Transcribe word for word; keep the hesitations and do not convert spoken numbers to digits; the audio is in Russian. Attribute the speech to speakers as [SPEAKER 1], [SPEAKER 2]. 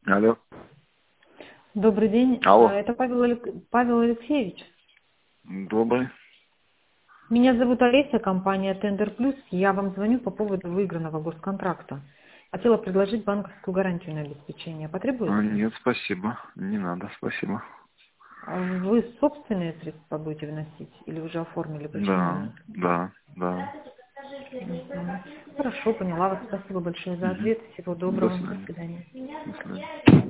[SPEAKER 1] Алло.
[SPEAKER 2] Добрый день.
[SPEAKER 1] Алло.
[SPEAKER 2] Это Павел, Алек- Павел Алексеевич.
[SPEAKER 1] Добрый.
[SPEAKER 2] Меня зовут Олеся, компания Тендер Плюс. Я вам звоню по поводу выигранного госконтракта. Хотела предложить банковскую гарантию на обеспечение.
[SPEAKER 1] А,
[SPEAKER 2] Потребуется?
[SPEAKER 1] нет, спасибо. Не надо, спасибо.
[SPEAKER 2] А Вы собственные средства будете вносить или уже оформили
[SPEAKER 1] Да,
[SPEAKER 2] почтовые?
[SPEAKER 1] да, да.
[SPEAKER 2] Мгм. Хорошо, поняла вас. Спасибо большое за
[SPEAKER 1] Мгм.
[SPEAKER 2] ответ. Всего
[SPEAKER 1] До
[SPEAKER 2] доброго. До
[SPEAKER 1] свидания.
[SPEAKER 2] свидания.
[SPEAKER 1] До свидания.